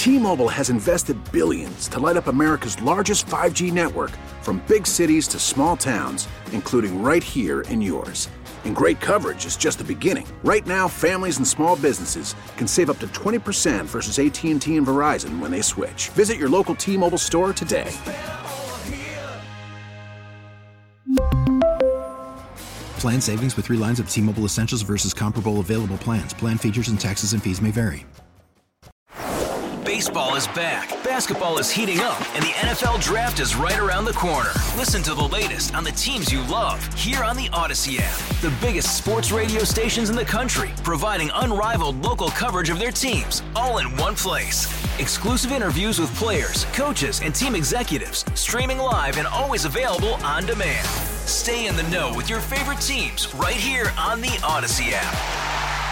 T-Mobile has invested billions to light up America's largest 5G network, from big cities to small towns, including right here in yours. And great coverage is just the beginning. Right now, families and small businesses can save up to 20% versus AT&T and Verizon when they switch. Visit your local T-Mobile store today. Plan savings with 3 lines of T-Mobile Essentials versus comparable available plans. Plan features and taxes and fees may vary. Baseball is back, basketball is heating up, and the NFL Draft is right around the corner. Listen to the latest on the teams you love here on the Odyssey app. The biggest sports radio stations in the country, providing unrivaled local coverage of their teams, all in one place. Exclusive interviews with players, coaches, and team executives, streaming live and always available on demand. Stay in the know with your favorite teams right here on the Odyssey app.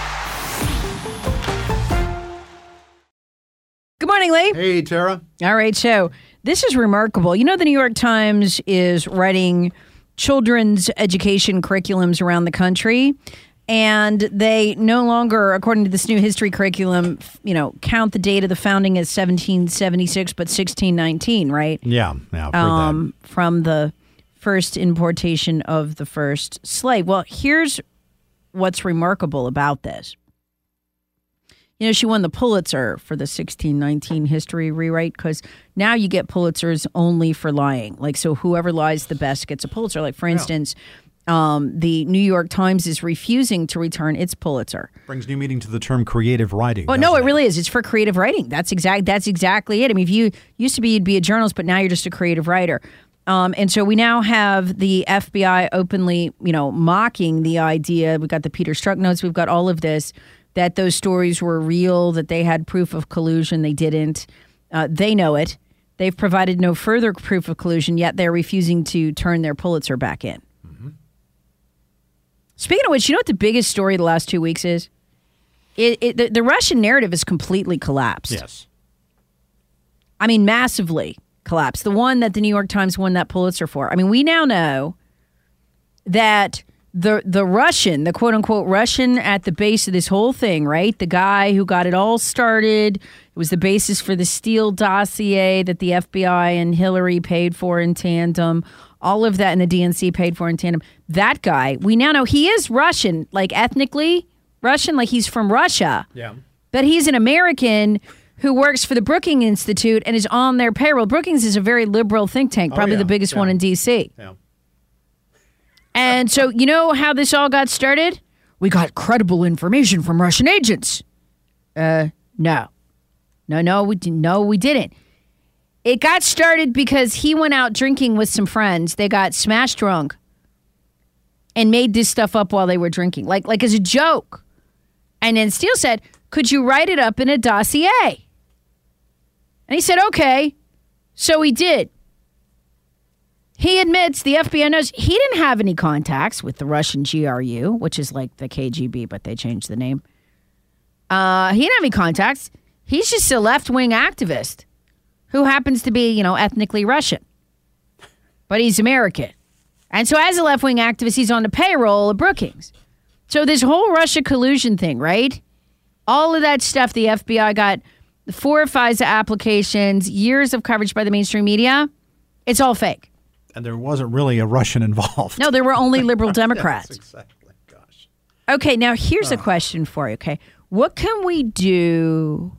Good morning, Lee. Hey, Tara. All right, so this is remarkable. You know, the New York Times is writing children's education curriculums around the country, and they no longer, according to this new history curriculum, count the date of the founding as 1776, but 1619, right? Yeah, I've heard that. From the first importation of the first slave. Well, here's what's remarkable about this. You know, she won the Pulitzer for the 1619 history rewrite, because now you get Pulitzers only for lying. Like, so whoever lies the best gets a Pulitzer. Like, for instance, the New York Times is refusing to return its Pulitzer. Brings new meaning to the term creative writing. Oh, no, it really is. It's for creative writing. That's exactly it. I mean, if you used to be, you'd be a journalist, but now you're just a creative writer. And so we now have the FBI openly, mocking the idea. We've got the Peter Strzok notes. We've got all of this, that those stories were real, that they had proof of collusion. They didn't. They know it. They've provided no further proof of collusion, yet they're refusing to turn their Pulitzer back in. Mm-hmm. Speaking of which, you know what the biggest story of the last 2 weeks is? The Russian narrative has completely collapsed. Yes. I mean, massively collapsed. The one that the New York Times won that Pulitzer for. I mean, we now know that the Russian, the quote-unquote Russian at the base of this whole thing, right? The guy who got it all started, it was the basis for the Steele dossier that the FBI and Hillary paid for in tandem, all of that, and the DNC paid for in tandem. That guy, we now know he is Russian, like ethnically Russian, like he's from Russia. Yeah. But he's an American who works for the Brookings Institute and is on their payroll. Brookings is a very liberal think tank, probably the biggest one in D.C. Yeah. And so, you know how this all got started? We got credible information from Russian agents. No, we didn't. It got started because he went out drinking with some friends. They got smashed drunk and made this stuff up while they were drinking, like as a joke. And then Steele said, "Could you write it up in a dossier?" And he said, "Okay." So he did. He admits, the FBI knows, he didn't have any contacts with the Russian GRU, which is like the KGB, but they changed the name. He didn't have any contacts. He's just a left-wing activist who happens to be, ethnically Russian. But he's American. And so as a left-wing activist, he's on the payroll of Brookings. So this whole Russia collusion thing, right? All of that stuff, the FBI got 4 FISA applications, years of coverage by the mainstream media. It's all fake. And there wasn't really a Russian involved. No, there were only liberal Democrats. Yes, exactly. Gosh. Okay, now here's a question for you, okay? What can we do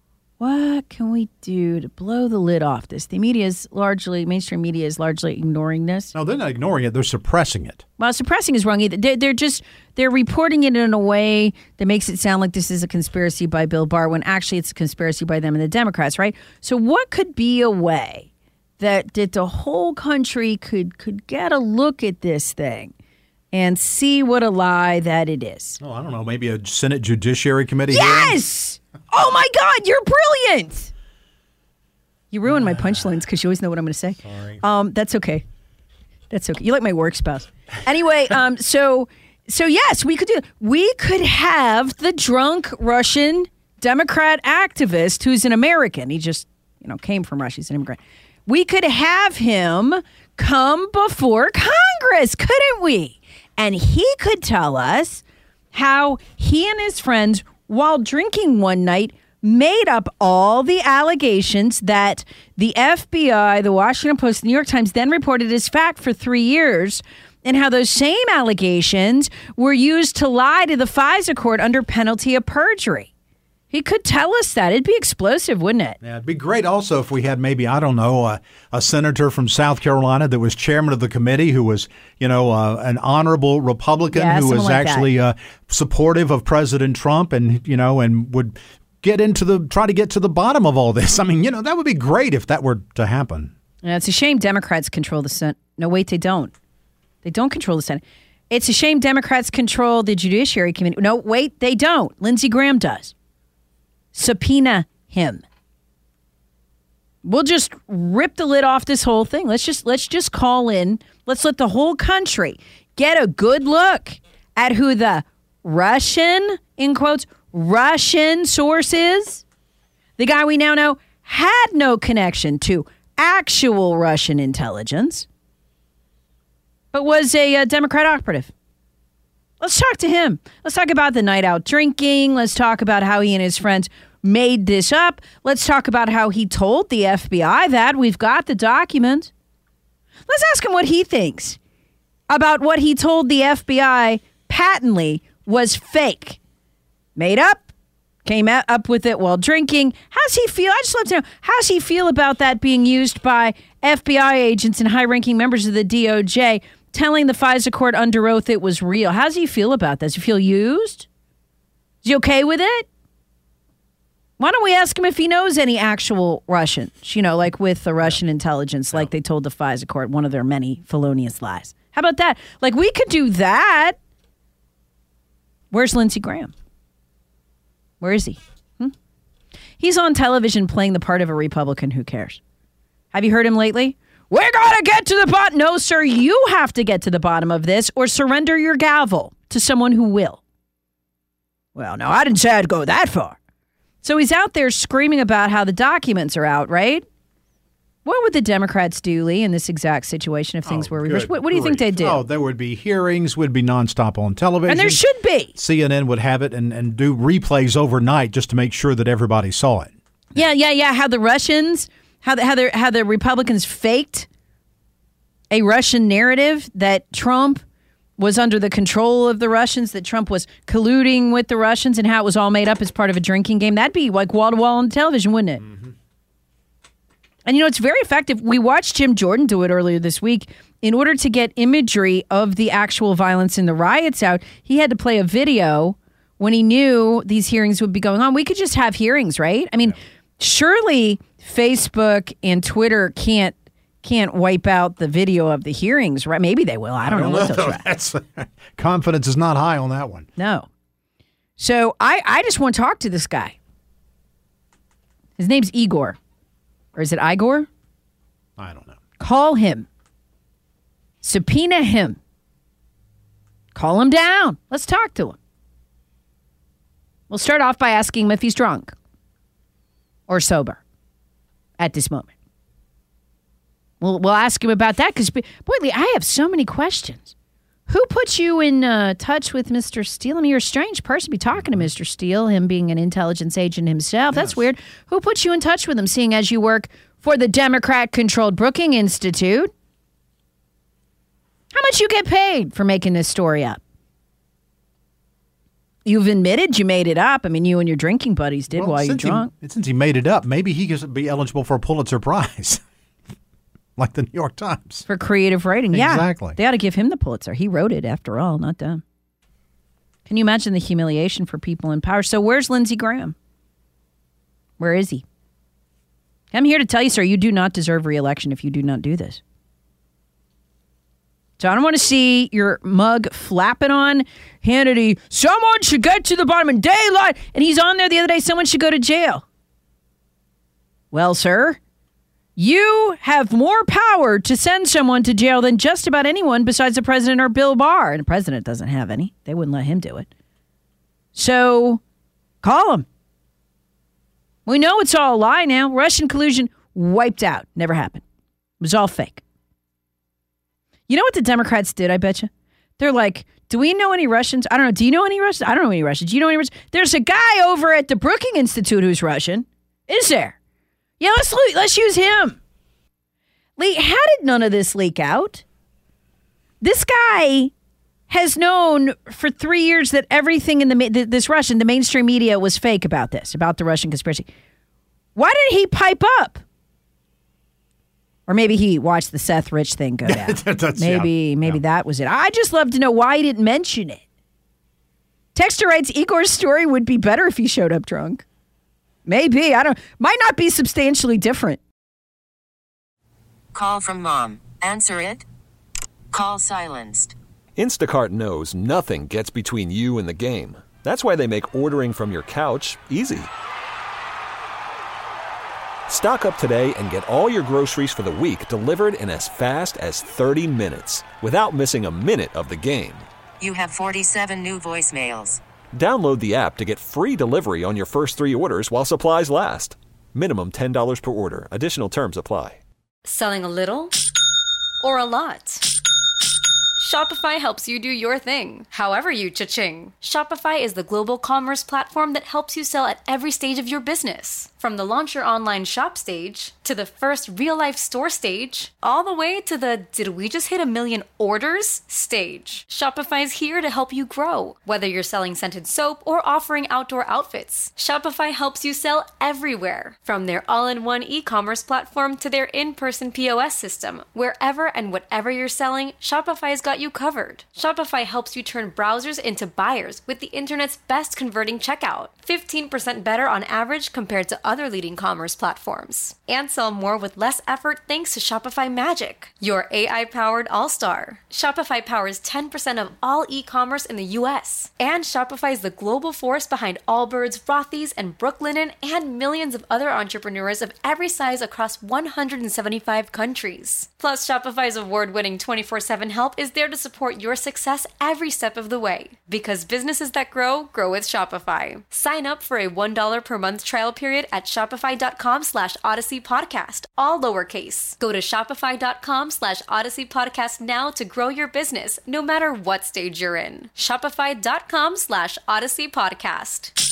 to blow the lid off this? The mainstream media is largely ignoring this. No, they're not ignoring it. They're suppressing it. Well, suppressing is wrong either. They're reporting it in a way that makes it sound like this is a conspiracy by Bill Barr, when actually it's a conspiracy by them and the Democrats, right? So what could be a way that the whole country could get a look at this thing and see what a lie that it is? Oh, I don't know. Maybe a Senate Judiciary Committee Yes! Hearing? Oh, my God. You're brilliant. You ruined my punchlines because you always know what I'm going to say. Sorry. That's okay. That's okay. You like my work spouse. Anyway, so yes, we could do. We could have the drunk Russian Democrat activist who's an American. He just, came from Russia. He's an immigrant. We could have him come before Congress, couldn't we? And he could tell us how he and his friends, while drinking one night, made up all the allegations that the FBI, the Washington Post, the New York Times then reported as fact for 3 years, and how those same allegations were used to lie to the FISA court under penalty of perjury. He could tell us that. It'd be explosive, wouldn't it? Yeah, it'd be great also if we had maybe, I don't know, a senator from South Carolina that was chairman of the committee who was, an honorable Republican who was like actually supportive of President Trump and, and would try to get to the bottom of all this. I mean, that would be great if that were to happen. Yeah, it's a shame Democrats control the Senate. No, wait, they don't. They don't control the Senate. It's a shame Democrats control the Judiciary Committee. No, wait, they don't. Lindsey Graham does. Subpoena him. We'll just rip the lid off this whole thing. Let's just call in. Let's let the whole country get a good look at who the Russian, in quotes, Russian source is. The guy we now know had no connection to actual Russian intelligence, but was a Democrat operative. Let's talk to him. Let's talk about the night out drinking. Let's talk about how he and his friends made this up. Let's talk about how he told the FBI that. We've got the document. Let's ask him what he thinks about what he told the FBI patently was fake. Made up, came up with it while drinking. How's he feel? I just love to know, how's he feel about that being used by FBI agents and high-ranking members of the DOJ telling the FISA court under oath it was real? How does he feel about this? Does he feel used? Is he okay with it? Why don't we ask him if he knows any actual Russians, like with the Russian intelligence, like they told the FISA court, one of their many felonious lies. How about that? Like, we could do that. Where's Lindsey Graham? Where is he? He's on television playing the part of a Republican. Who cares? Have you heard him lately? We're going to get to the bottom. No, sir, you have to get to the bottom of this or surrender your gavel to someone who will. Well, no, I didn't say I'd go that far. So he's out there screaming about how the documents are out, right? What would the Democrats do, Lee, in this exact situation if things were reversed? What do you think they'd do? Oh, there would be hearings, would be nonstop on television. And there should be. CNN would have it and do replays overnight just to make sure that everybody saw it. Yeah. How the Russians, how the Republicans faked a Russian narrative that Trump was under the control of the Russians, that Trump was colluding with the Russians, and how it was all made up as part of a drinking game. That'd be like wall-to-wall on television, wouldn't it? Mm-hmm. And, it's very effective. We watched Jim Jordan do it earlier this week. In order to get imagery of the actual violence in the riots out, he had to play a video when he knew these hearings would be going on. We could just have hearings, right? I mean, surely Facebook and Twitter can't wipe out the video of the hearings, right? Maybe they will. I don't know what they'll try. Confidence is not high on that one. No. So I just want to talk to this guy. His name's Igor. Or is it Igor? I don't know. Call him. Subpoena him. Call him down. Let's talk to him. We'll start off by asking him if he's drunk or sober at this moment. We'll ask him about that because, boy, Lee, I have so many questions. Who put you in touch with Mr. Steele? I mean, you're a strange person to be talking to Mr. Steele, him being an intelligence agent himself. Yes. That's weird. Who put you in touch with him, seeing as you work for the Democrat-controlled Brookings Institute? How much you get paid for making this story up? You've admitted you made it up. I mean, you and your drinking buddies did while you're drunk. Since he made it up, maybe he could be eligible for a Pulitzer Prize. Like the New York Times. For creative writing. Yeah. Exactly. They ought to give him the Pulitzer. He wrote it, after all, not them. Can you imagine the humiliation for people in power? So where's Lindsey Graham? Where is he? I'm here to tell you, sir, you do not deserve re-election if you do not do this. So I don't want to see your mug flapping on Hannity. Someone should get to the bottom of daylight. And he's on there the other day. Someone should go to jail. Well, sir, you have more power to send someone to jail than just about anyone besides the president or Bill Barr. And the president doesn't have any. They wouldn't let him do it. So call him. We know it's all a lie now. Russian collusion wiped out. Never happened. It was all fake. You know what the Democrats did, I bet you? They're like, do we know any Russians? I don't know. Do you know any Russians? I don't know any Russians. Do you know any Russians? There's a guy over at the Brookings Institute who's Russian. Is there? Yeah, let's use him. Lee, how did none of this leak out? This guy has known for 3 years that everything in the mainstream media was fake about this, about the Russian conspiracy. Why did he pipe up? Or maybe he watched the Seth Rich thing go down. Maybe that was it. I just love to know why he didn't mention it. Texter writes, Igor's story would be better if he showed up drunk. Maybe. Might not be substantially different. Call from mom. Answer it. Call silenced. Instacart knows nothing gets between you and the game. That's why they make ordering from your couch easy. Stock up today and get all your groceries for the week delivered in as fast as 30 minutes without missing a minute of the game. You have 47 new voicemails. Download the app to get free delivery on your first 3 orders while supplies last. Minimum $10 per order. Additional terms apply. Selling a little or a lot? Shopify helps you do your thing, however you cha-ching. Shopify is the global commerce platform that helps you sell at every stage of your business. From the launch your online shop stage, to the first real-life store stage, all the way to the did we just hit 1 million orders stage. Shopify's here to help you grow. Whether you're selling scented soap or offering outdoor outfits, Shopify helps you sell everywhere. From their all-in-one e-commerce platform to their in-person POS system, wherever and whatever you're selling, Shopify's got you covered. Shopify helps you turn browsers into buyers with the internet's best converting checkout. 15% better on average compared to other leading commerce platforms. And sell more with less effort thanks to Shopify Magic, your AI-powered all-star. Shopify powers 10% of all e-commerce in the U.S. And Shopify is the global force behind Allbirds, Rothy's, and Brooklinen, and millions of other entrepreneurs of every size across 175 countries. Plus, Shopify's award-winning 24/7 help is there to support your success every step of the way. Because businesses that grow, grow with Shopify. Sign up for a $1 per month trial period at shopify.com/Odyssey Podcast, all lowercase. Go to shopify.com/Odyssey Podcast now to grow your business, no matter what stage you're in. Shopify.com/Odyssey Podcast.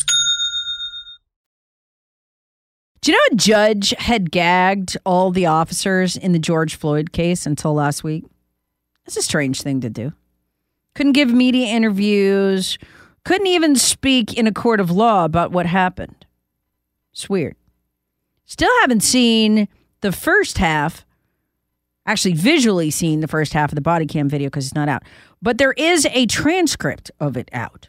Do you know a judge had gagged all the officers in the George Floyd case until last week? That's a strange thing to do. Couldn't give media interviews, couldn't even speak in a court of law about what happened. It's weird. Still haven't seen the first half, actually visually seen the first half of the body cam video because it's not out. But there is a transcript of it out.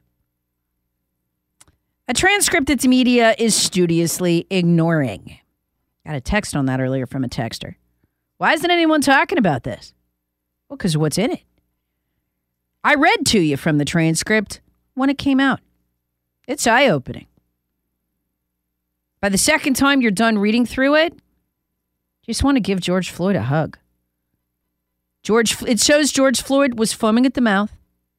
A transcript that the media is studiously ignoring. Got a text on that earlier from a texter. Why isn't anyone talking about this? Well, because of what's in it. I read to you from the transcript when it came out. It's eye-opening. By the second time you're done reading through it, you just want to give George Floyd a hug. It shows George Floyd was foaming at the mouth,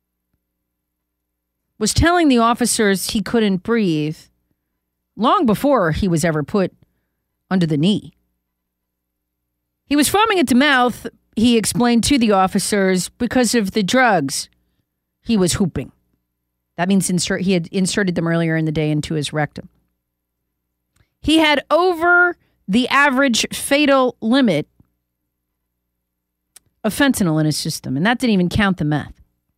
was telling the officers he couldn't breathe long before he was ever put under the knee. He was foaming at the mouth, he explained to the officers, because of the drugs he was hooping. That means he had inserted them earlier in the day into his rectum. He had over the average fatal limit of fentanyl in his system, and that didn't even count the meth.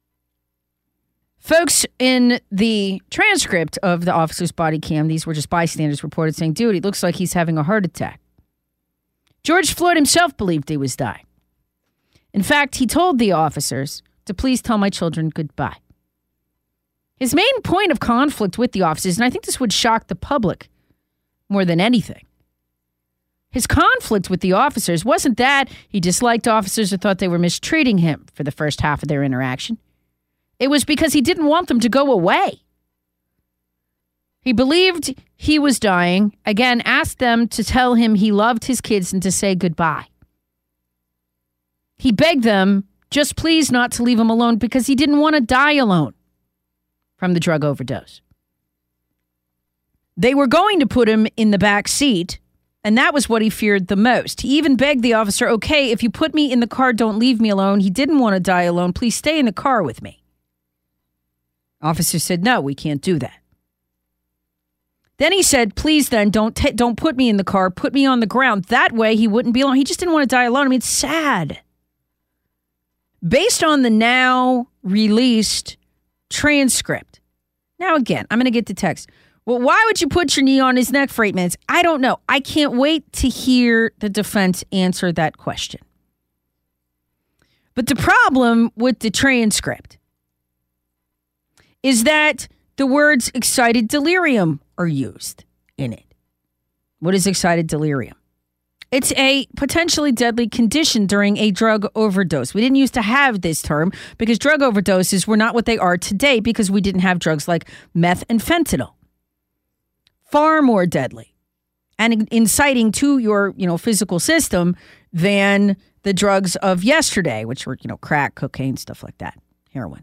Folks in the transcript of the officer's body cam, these were just bystanders, reported saying, dude, it looks like he's having a heart attack. George Floyd himself believed he was dying. In fact, he told the officers to please tell my children goodbye. His main point of conflict with the officers, and I think this would shock the public more than anything, his conflict with the officers wasn't that he disliked officers or thought they were mistreating him for the first half of their interaction. It was because he didn't want them to go away. He believed he was dying, again, asked them to tell him he loved his kids and to say goodbye. He begged them, just please not to leave him alone because he didn't want to die alone from the drug overdose. They were going to put him in the back seat And that was what he feared the most. He even begged the officer, okay, if you put me in the car, don't leave me alone. He didn't want to die alone. Please stay in the car with me. Officer said, no, we can't do that. Then he said, please then, don't put me in the car. Put me on the ground. That way he wouldn't be alone. He just didn't want to die alone. I mean, it's sad. Based on the now released transcript. Now, again, I'm going to get to text. Well, why would you put your knee on his neck for 8 minutes? I don't know. I can't wait to hear the defense answer that question. But the problem with the transcript is that the words excited delirium are used in it. What is excited delirium? It's a potentially deadly condition during a drug overdose. We didn't used to have this term because drug overdoses were not what they are today because we didn't have drugs like meth and fentanyl. Far more deadly and inciting to your, physical system than the drugs of yesterday, which were, crack, cocaine, stuff like that, heroin.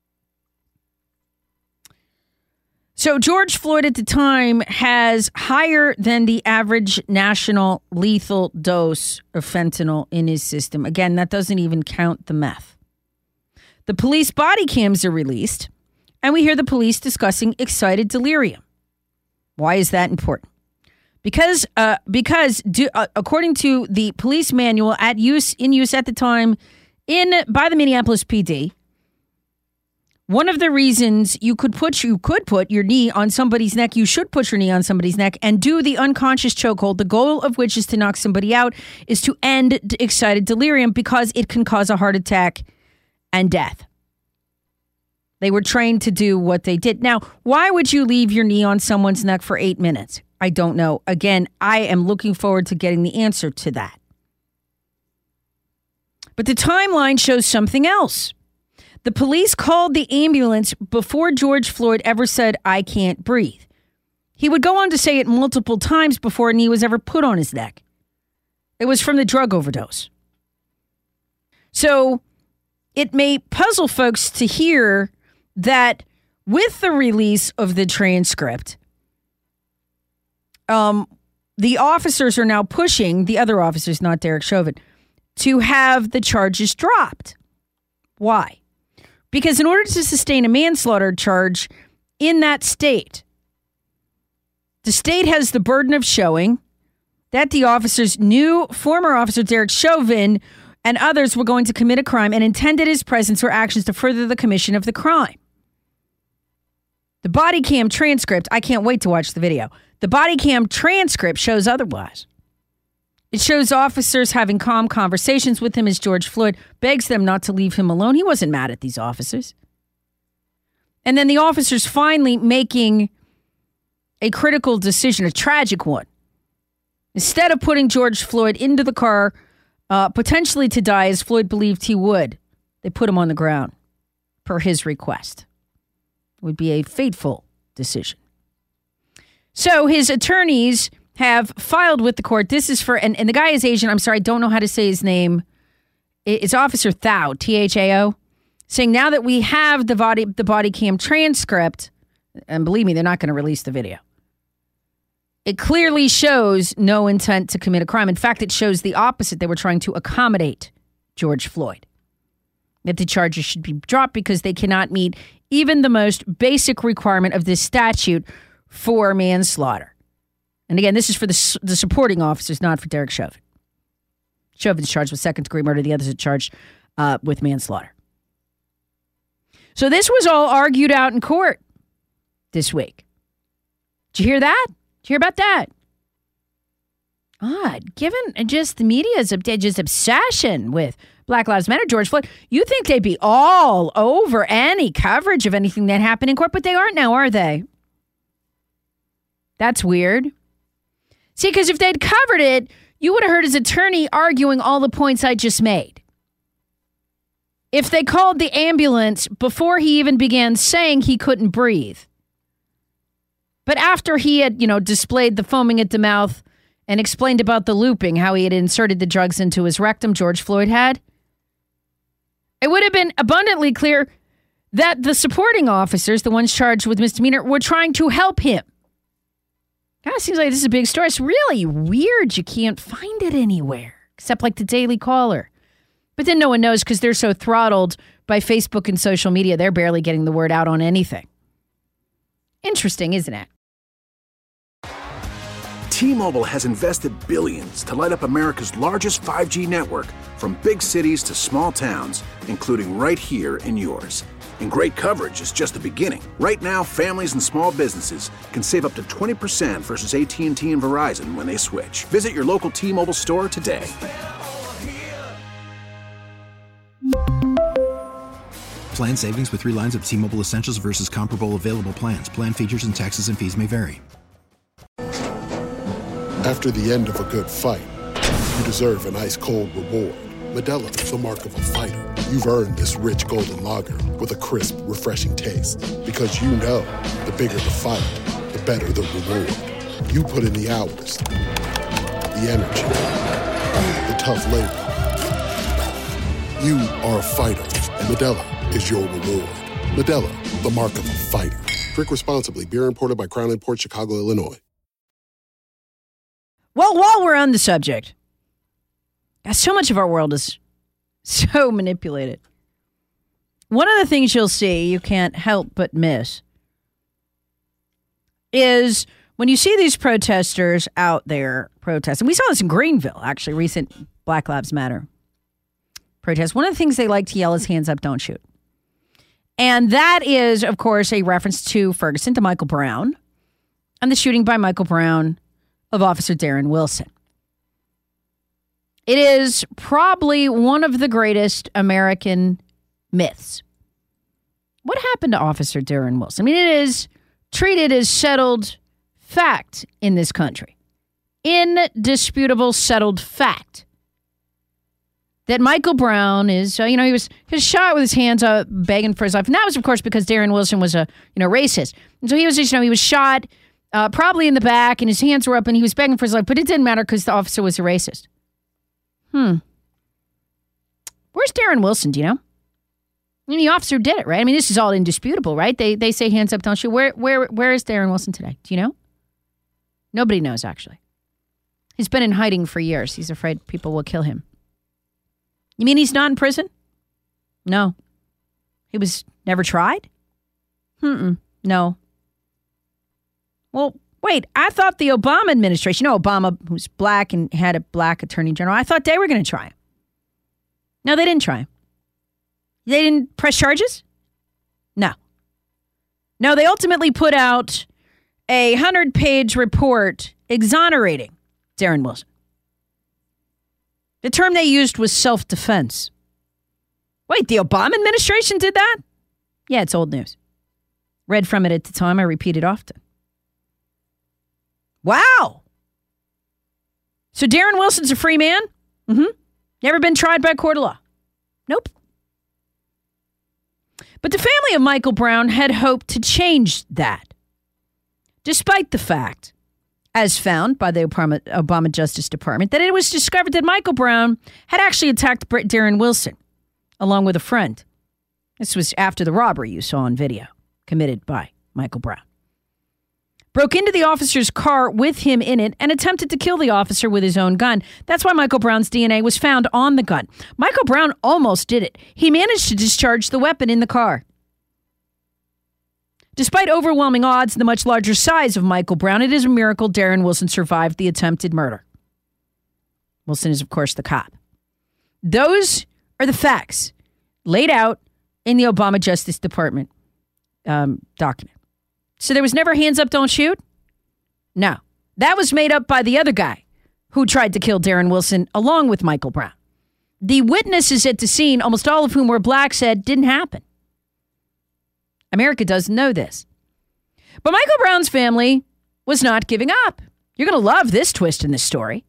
So George Floyd at the time has higher than the average national lethal dose of fentanyl in his system. Again, that doesn't even count the meth. The police body cams are released, and we hear the police discussing excited delirium. Why is that important? Because according to the police manual in use at the time by the Minneapolis PD, one of the reasons you could put your knee on somebody's neck, you should put your knee on somebody's neck and do the unconscious chokehold, the goal of which is to knock somebody out, is to end excited delirium because it can cause a heart attack and death. They were trained to do what they did. Now, why would you leave your knee on someone's neck for 8 minutes? I don't know. Again, I am looking forward to getting the answer to that. But the timeline shows something else. The police called the ambulance before George Floyd ever said, I can't breathe. He would go on to say it multiple times before a knee was ever put on his neck. It was from the drug overdose. So it may puzzle folks to hear that with the release of the transcript, the officers are now pushing, the other officers, not Derek Chauvin, to have the charges dropped. Why? Because in order to sustain a manslaughter charge in that state, the state has the burden of showing that the officers knew former officer Derek Chauvin and others were going to commit a crime and intended his presence or actions to further the commission of the crime. The body cam transcript, I can't wait to watch the video. The body cam transcript shows otherwise. It shows officers having calm conversations with him as George Floyd begs them not to leave him alone. He wasn't mad at these officers. And then the officers finally making a critical decision, a tragic one. Instead of putting George Floyd into the car, potentially to die as Floyd believed he would, they put him on the ground per his request. It would be a fateful decision. So his attorneys have filed with the court. This is for, and the guy is Asian. I'm sorry, I don't know how to say his name. It's Officer Thao, Thao, saying now that we have the body cam transcript, and believe me, they're not going to release the video. It clearly shows no intent to commit a crime. In fact, it shows the opposite. They were trying to accommodate George Floyd. That the charges should be dropped because they cannot meet even the most basic requirement of this statute for manslaughter. And again, this is for the supporting officers, not for Derek Chauvin. Chauvin's charged with second-degree murder. The others are charged with manslaughter. So this was all argued out in court this week. Did you hear that? Did you hear about that? Odd. Given just the media's just obsession with Black Lives Matter, George Floyd, you think they'd be all over any coverage of anything that happened in court, but they aren't now, are they? That's weird. See, because if they'd covered it, you would have heard his attorney arguing all the points I just made. If they called the ambulance before he even began saying he couldn't breathe, but after he had, displayed the foaming at the mouth and explained about the looping, how he had inserted the drugs into his rectum, George Floyd had, it would have been abundantly clear that the supporting officers, the ones charged with misdemeanor, were trying to help him. Kind of seems like this is a big story. It's really weird you can't find it anywhere, except like the Daily Caller. But then no one knows because they're so throttled by Facebook and social media, they're barely getting the word out on anything. Interesting, isn't it? T-Mobile has invested billions to light up America's largest 5G network, from big cities to small towns, including right here in yours. And great coverage is just the beginning. Right now, families and small businesses can save up to 20% versus AT&T and Verizon when they switch. Visit your local T-Mobile store today. Plan savings with 3 lines of T-Mobile Essentials versus comparable available plans. Plan features and taxes and fees may vary. After the end of a good fight, you deserve an ice-cold reward. Modelo is the mark of a fighter. You've earned this rich golden lager with a crisp, refreshing taste. Because you know, the bigger the fight, the better the reward. You put in the hours, the energy, the tough labor. You are a fighter, and Modelo is your reward. Modelo, the mark of a fighter. Drink responsibly. Beer imported by Crown Imports, Chicago, Illinois. Well, while we're on the subject, so much of our world is so manipulated. One of the things you'll see you can't help but miss is when you see these protesters out there protesting. We saw this in Greenville, actually, recent Black Lives Matter protest. One of the things they like to yell is hands up, don't shoot. And that is, of course, a reference to Ferguson, to Michael Brown, and the shooting by Michael Brown of Officer Darren Wilson. It is probably one of the greatest American myths. What happened to Officer Darren Wilson? I mean, it is treated as settled fact in this country. Indisputable settled fact that Michael Brown is, he was shot with his hands up, begging for his life. And that was, of course, because Darren Wilson was a, racist. And so he was just, he was shot probably in the back, and his hands were up, and he was begging for his life. But it didn't matter because the officer was a racist. Where's Darren Wilson? Do you know? I mean, the officer did it, right? I mean, this is all indisputable, right? They say hands up, don't shoot. Where is Darren Wilson today? Do you know? Nobody knows, actually. He's been in hiding for years. He's afraid people will kill him. You mean he's not in prison? No. He was never tried? No. Well, wait, I thought the Obama administration, Obama, who's black and had a black attorney general, I thought they were going to try him. No, they didn't try him. They didn't press charges? No. No, they ultimately put out a 100-page report exonerating Darren Wilson. The term they used was self-defense. Wait, the Obama administration did that? Yeah, it's old news. Read from it at the time. I repeat it often. Wow. So Darren Wilson's a free man? Never been tried by a court of law? Nope. But the family of Michael Brown had hoped to change that, despite the fact, as found by the Obama Justice Department, that it was discovered that Michael Brown had actually attacked Darren Wilson, along with a friend. This was after the robbery you saw on video, committed by Michael Brown. Broke into the officer's car with him in it and attempted to kill the officer with his own gun. That's why Michael Brown's DNA was found on the gun. Michael Brown almost did it. He managed to discharge the weapon in the car. Despite overwhelming odds and the much larger size of Michael Brown, it is a miracle Darren Wilson survived the attempted murder. Wilson is, of course, the cop. Those are the facts laid out in the Obama Justice Department document. So there was never hands up, don't shoot? No. That was made up by the other guy who tried to kill Darren Wilson along with Michael Brown. The witnesses at the scene, almost all of whom were black, said didn't happen. America doesn't know this. But Michael Brown's family was not giving up. You're going to love this twist in this story.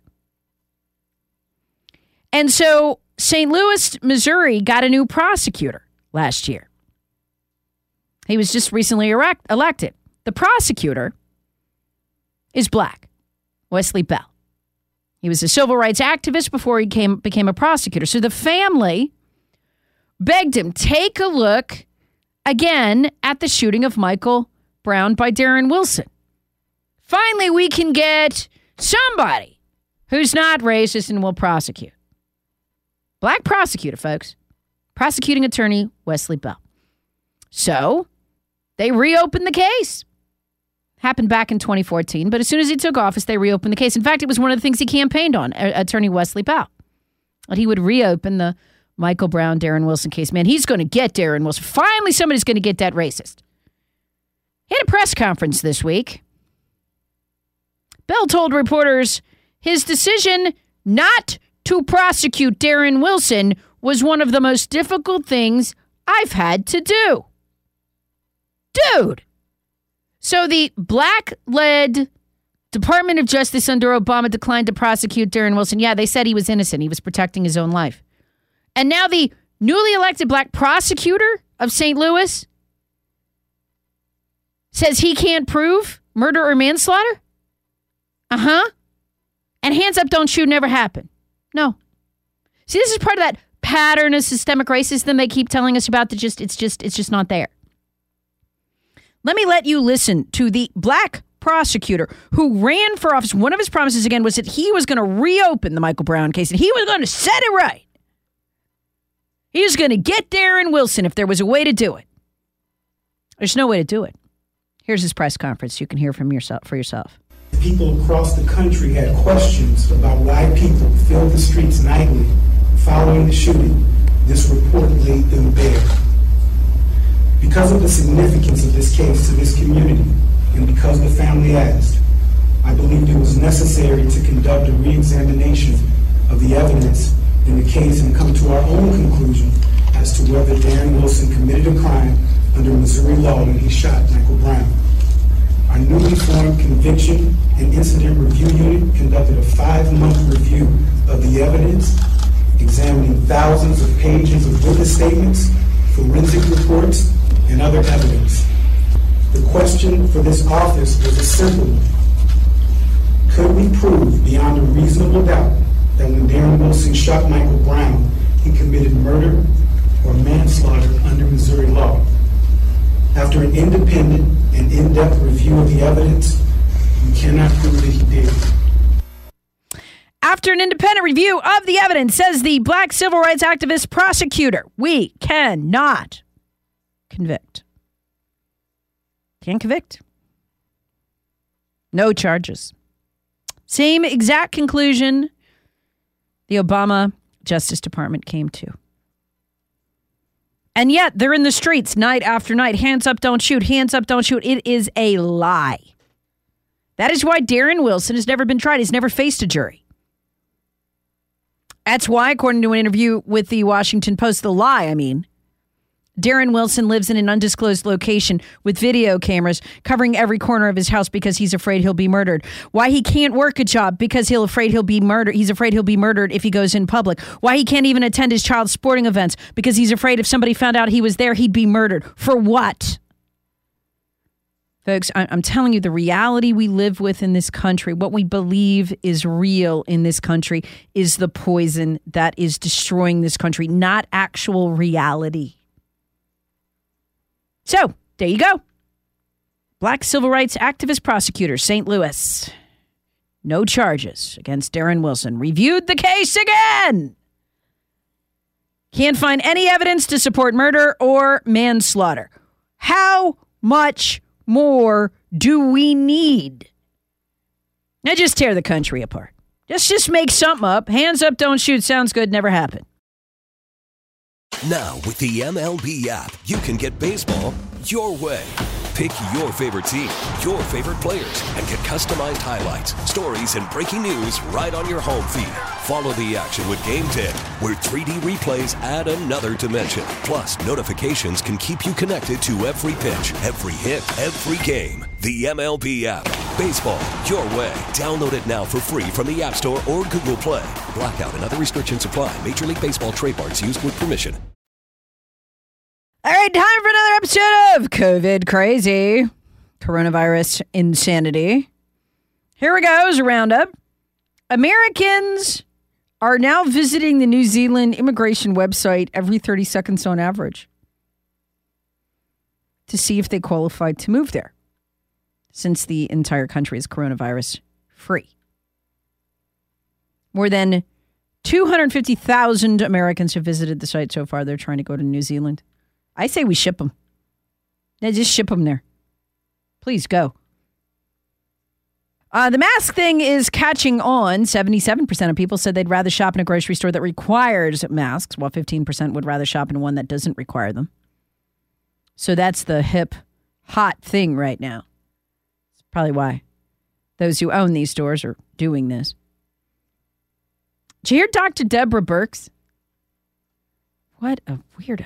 And so St. Louis, Missouri got a new prosecutor last year. He was just recently elected. The prosecutor is black, Wesley Bell. He was a civil rights activist before he became a prosecutor. So the family begged him, take a look again at the shooting of Michael Brown by Darren Wilson. finally we can get somebody who's not racist and will prosecute. Black prosecutor, folks. Prosecuting attorney Wesley Bell. So they reopened the case. Happened back in 2014, but as soon as he took office, they reopened the case. In fact, it was one of the things he campaigned on, attorney Wesley Bell. That he would reopen the Michael Brown, Darren Wilson case. Man, he's going to get Darren Wilson. Finally, somebody's going to get that racist. He had a press conference this week. Bell told reporters his decision not to prosecute Darren Wilson was one of the most difficult things I've had to do. Dude! So the black-led Department of Justice under Obama declined to prosecute Darren Wilson. Yeah, they said he was innocent. He was protecting his own life. And now the newly elected black prosecutor of St. Louis says he can't prove murder or manslaughter? Uh-huh. And hands up, don't shoot never happened. No. See, this is part of that pattern of systemic racism they keep telling us about. It's just not there. Let me let you listen to the black prosecutor who ran for office. One of his promises, again, was that he was going to reopen the Michael Brown case and he was going to set it right. He was going to get Darren Wilson if there was a way to do it. There's no way to do it. Here's his press conference. You can hear from for yourself. People across the country had questions about why people filled the streets nightly following the shooting. This report laid them bare. Because of the significance of this case to this community, and because the family asked, I believed it was necessary to conduct a re-examination of the evidence in the case and come to our own conclusion as to whether Darren Wilson committed a crime under Missouri law when he shot Michael Brown. Our newly formed Conviction and Incident Review Unit conducted a 5-month review of the evidence, examining thousands of pages of witness statements, forensic reports, and other evidence. The question for this office was a simple one. Could we prove beyond a reasonable doubt that when Darren Wilson shot Michael Brown, he committed murder or manslaughter under Missouri law? After an independent and in-depth review of the evidence, we cannot prove that he did. After an independent review of the evidence, says the black civil rights activist prosecutor, we cannot convict. Can't convict. No charges. Same exact conclusion the Obama Justice Department came to. And yet, they're in the streets night after night. Hands up, don't shoot. Hands up, don't shoot. It is a lie. That is why Darren Wilson has never been tried. He's never faced a jury. That's why, according to an interview with the Washington Post, Darren Wilson lives in an undisclosed location with video cameras covering every corner of his house because he's afraid he'll be murdered. Why he can't work a job because he's afraid he'll be murdered. He's afraid he'll be murdered if he goes in public. Why he can't even attend his child's sporting events because he's afraid if somebody found out he was there, he'd be murdered. For what? Folks, I'm telling you, the reality we live with in this country, what we believe is real in this country, is the poison that is destroying this country, not actual reality. So, there you go. Black civil rights activist prosecutor, St. Louis. No charges against Darren Wilson. Reviewed the case again. Can't find any evidence to support murder or manslaughter. How much more do we need? Now just tear the country apart. Just make something up. Hands up, don't shoot. Sounds good. Never happened. Now, with the MLB app, you can get baseball your way. Pick your favorite team, your favorite players, and get customized highlights, stories, and breaking news right on your home feed. Follow the action with Game 10, where 3D replays add another dimension. Plus, notifications can keep you connected to every pitch, every hit, every game. The MLB app. Baseball your way. Download it now for free from the App Store or Google Play. Blackout and other restrictions apply. Major League Baseball trademarks used with permission. All right, time for another episode of COVID Crazy. Coronavirus insanity. Here we go, as a roundup. Americans are now visiting the New Zealand immigration website every 30 seconds on average to see if they qualified to move there. since the entire country is coronavirus free. More than 250,000 Americans have visited the site so far. They're trying to go to New Zealand. I say we ship them. Just ship them there. Please go. The mask thing is catching on. 77% of people said they'd rather shop in a grocery store that requires masks, while 15% would rather shop in one that doesn't require them. So that's the hip, hot thing right now. It's probably why those who own these stores are doing this. Did you hear Dr. Deborah Birx? What a weirdo.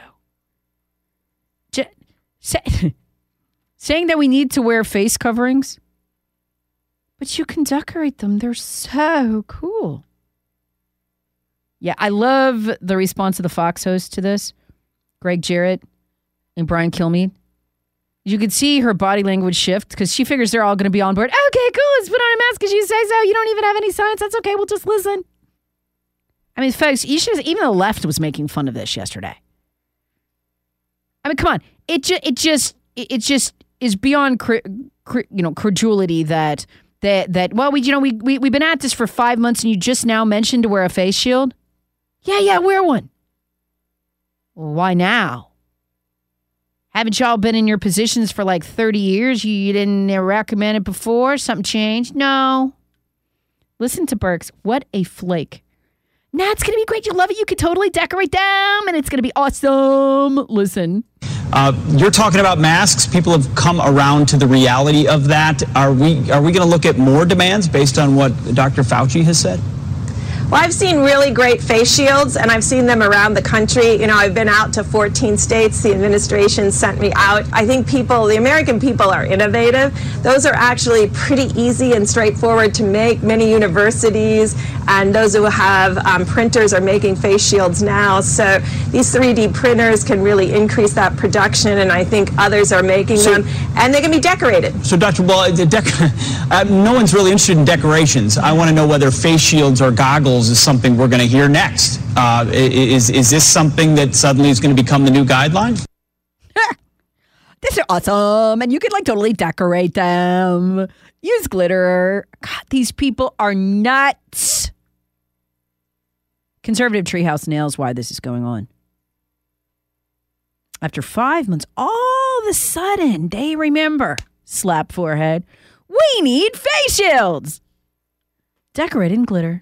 Saying that we need to wear face coverings, but you can decorate them. They're so cool. Yeah, I love the response of the Fox host to this, Greg Jarrett and Brian Kilmeade. You could see her body language shift because she figures they're all going to be on board. Okay, cool, let's put on a mask because you say so. You don't even have any science. That's okay, we'll just listen. I mean, folks, even the left was making fun of this yesterday. I mean, come on. It just is beyond credulity that well, we've been at this for 5 months and you just now mentioned to wear a face shield. Yeah, wear one. Well, why now? Haven't y'all been in your positions for like 30 years? You didn't recommend it before? Something changed? No. Listen to Birx. What a flake. Nah, it's going to be great. You'll love it. You could totally decorate them, and it's going to be awesome. Listen. You're talking about masks. People have come around to the reality of that. Are we going to look at more demands based on what Dr. Fauci has said? Well, I've seen really great face shields, and I've seen them around the country. You know, I've been out to 14 states. The administration sent me out. I think the American people are innovative. Those are actually pretty easy and straightforward to make. Many universities and those who have printers are making face shields now. So these 3D printers can really increase that production, and I think others are making them, and they can be decorated. So, Dr. Well, no one's really interested in decorations. I want to know whether face shields or goggles is something we're going to hear next. Is this something that suddenly is going to become the new guideline? These are awesome, and you could totally decorate them. Use glitter. God, these people are nuts. Conservative Treehouse nails why this is going on. After 5 months, all of a sudden, they remember. Slap forehead. We need face shields. Decorated in glitter.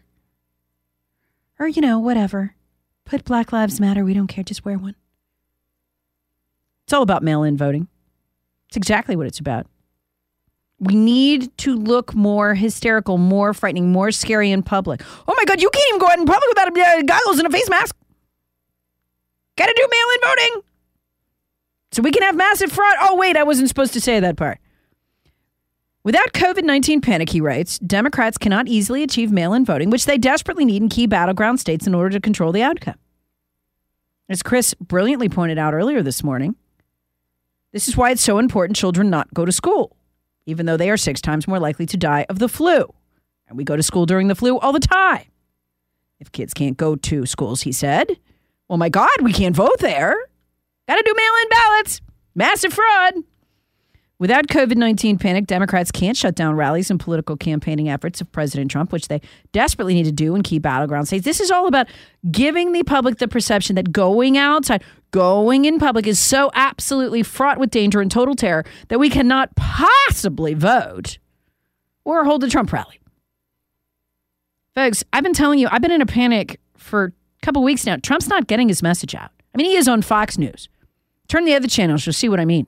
Or, whatever. Put Black Lives Matter. We don't care. Just wear one. It's all about mail-in voting. It's exactly what it's about. We need to look more hysterical, more frightening, more scary in public. Oh, my God, you can't even go out in public without goggles and a face mask. Got to do mail-in voting. So we can have massive fraud. Oh, wait, I wasn't supposed to say that part. Without COVID-19 panic, he writes, Democrats cannot easily achieve mail-in voting, which they desperately need in key battleground states in order to control the outcome. As Chris brilliantly pointed out earlier this morning, this is why it's so important children not go to school, even though they are 6 times more likely to die of the flu. And we go to school during the flu all the time. If kids can't go to schools, he said, well, my God, we can't vote there. Got to do mail-in ballots. Massive fraud. Without COVID-19 panic, Democrats can't shut down rallies and political campaigning efforts of President Trump, which they desperately need to do in key battleground states. This is all about giving the public the perception that going outside, going in public is so absolutely fraught with danger and total terror that we cannot possibly vote or hold a Trump rally. Folks, I've been telling you, I've been in a panic for a couple weeks now. Trump's not getting his message out. I mean, he is on Fox News. Turn the other channels, you'll see what I mean.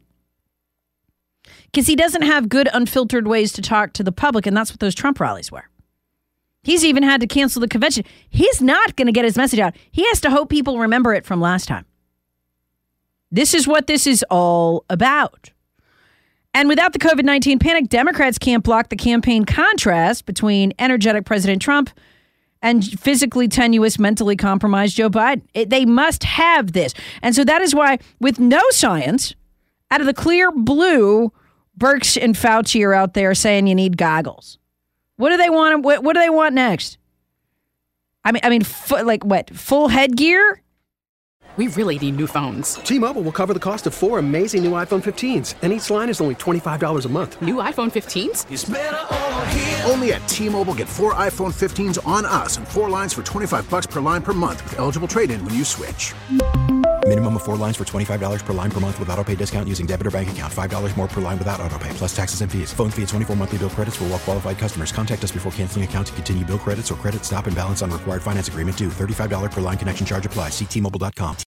Because he doesn't have good, unfiltered ways to talk to the public, and that's what those Trump rallies were. He's even had to cancel the convention. He's not going to get his message out. He has to hope people remember it from last time. This is what this is all about. And without the COVID-19 panic, Democrats can't block the campaign contrast between energetic President Trump and physically tenuous, mentally compromised Joe Biden. They must have this. And so that is why, with no science, out of the clear blue, Birx and Fauci are out there saying you need goggles. What do they want? What do they want next? I mean, full headgear? We really need new phones. T-Mobile will cover the cost of 4 amazing new iPhone 15s, and each line is only $25 a month. New iPhone 15s? It's better over here. Only at T-Mobile, get 4 iPhone 15s on us and 4 lines for $25 per line per month with eligible trade-in when you switch. Minimum of 4 lines for $25 per line per month with autopay discount using debit or bank account. $5 more per line without autopay, plus taxes and fees. Phone fee at 24 monthly bill credits for well-qualified customers. Contact us before canceling account to continue bill credits or credit stop and balance on required finance agreement due. $35 per line connection charge applies. See T-Mobile.com.